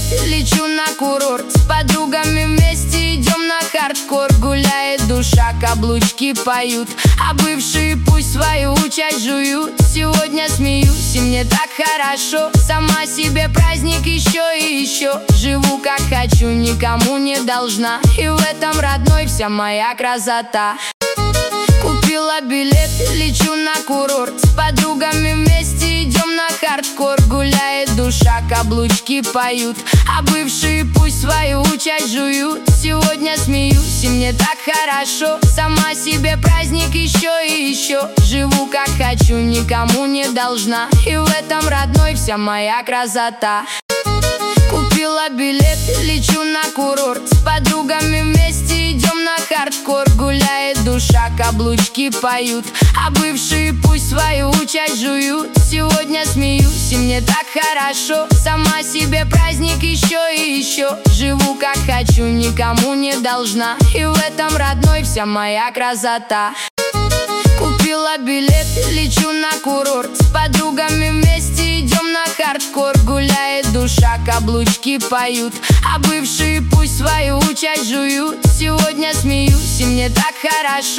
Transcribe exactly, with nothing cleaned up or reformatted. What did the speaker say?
лечу на курорт. С подругами вместе идем на хардкор. Гуляет душа, каблучки поют, а бывшие пусть свою часть жуют. Сегодня смеюсь, и мне так хорошо. Сама себе праздник еще и еще. Живу как хочу, никому не должна, и в этом, родной, вся моя красота. Купила билет, лечу на курорт. С подругами вместе идем на хардкор. Гуляет душа, каблучки поют, а бывшие пусть свою часть жуют. Сегодня смеюсь, и мне так хорошо. Сама себе праздник еще и еще. Живу как хочу, никому не должна, и в этом, родной, вся моя красота. Купила билет, лечу на курорт. С подругами вместе идем на хардкор. Гуляет душа, каблучки поют, а бывшие пусть свою часть жуют. Сегодня смеюсь, и мне так хорошо. Сама себе праздник еще и еще. Живу как хочу, никому не должна, и в этом, родной, вся моя красота. Купила билет, лечу на курорт. С подругами вместе идем на хардкор. Гуляет душа, каблучки поют, а бывшие пусть свою часть жуют. Сегодня смеюсь, и мне так хорошо.